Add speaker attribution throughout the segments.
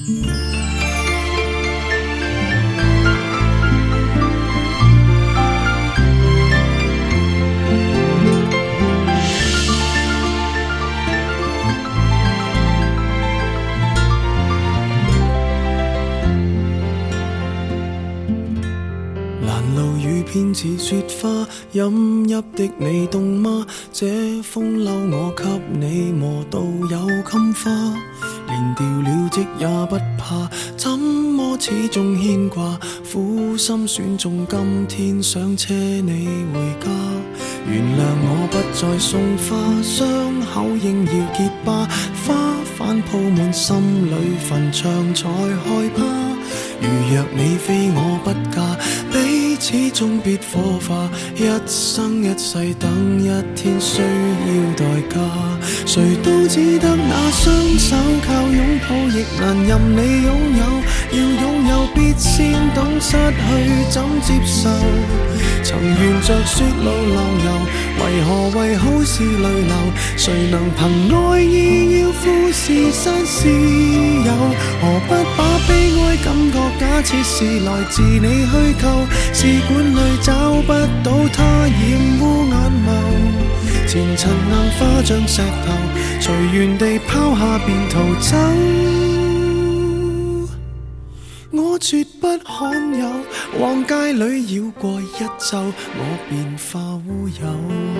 Speaker 1: 偏似雪花，饮泣的你冻嗎？這風褸我給你磨到有襟花，連掉了職也不怕，怎麼始終牽掛？苦心選中今天想車你回家，原諒我不再送花，傷口應要結疤，花瓣鋪滿心裏墳場才害怕。如若你非我不嫁，彼此終必火化，一生一世等一天需要代價。誰都只得那雙手靠擁抱，亦難任你擁有。要擁有必先懂失去怎接受。曾沿着雪路浪遊，為何為好事淚流？誰能憑愛意要富士山私有？何不把悲哀感覺假設是來自你虛構？試管裏找不到它，染污眼眸。前塵硬化像石頭，隨緣地拋下便逃走。我絕不罕有，往街裏繞過一晝，我便化烏有。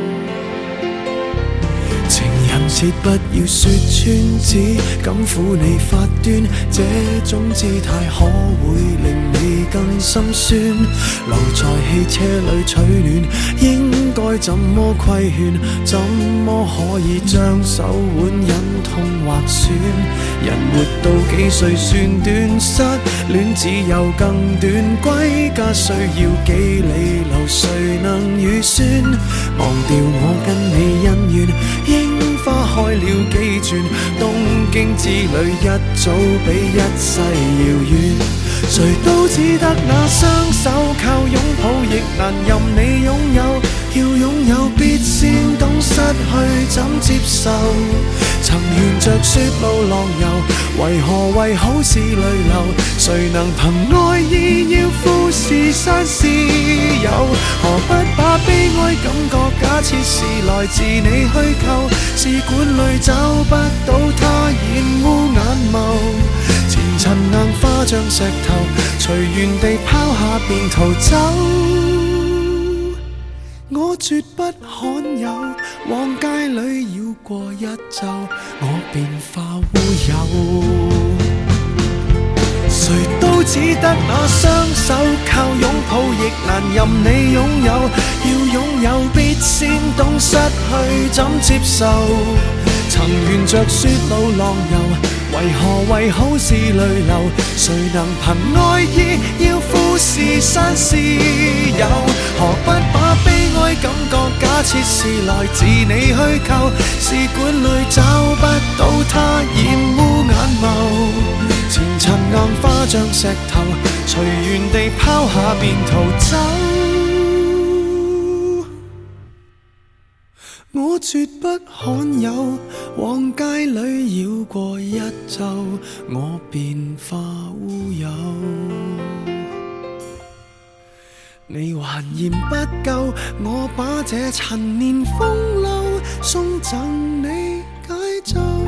Speaker 1: 情人節不要說穿，只敢撫你發端，這種姿態可會令你更心酸？留在汽車裏取暖，應該怎麼規勸？怎麼可以將手腕忍痛劃損？人活到幾歲算短？失戀只有更短，歸家需要幾里路，誰能預算？忘掉我跟你恩怨，櫻花開了幾轉，東京之旅一早比一世遙遠。誰都只得那雙手靠擁抱，亦難任你擁有。要擁有必先懂失去怎接受。曾沿着雪路浪遊，為何為好事淚流？誰能憑愛意要富士山私有？何不把悲哀感覺假設是來自你虛構？試管裏找不到它，染污眼眸。前塵硬化像石頭，隨緣地拋下便逃走。我絕不罕有，往街裏繞過一晝，我便化烏有。誰都只得那雙手靠擁抱，亦難任你擁有。要擁有必先懂失去怎接受。曾沿着雪路浪遊，為何為好事淚流？誰能憑愛意要富士山私有？何不把悲哀感覺假設是來自你虛構？試管裏找不到它，染污眼眸。前塵硬化像石頭，隨緣地拋下便逃走。我絕不罕有，往街裏繞過一晝，我便化烏有。你還嫌不夠，我把這陳年風流送贈你解咒。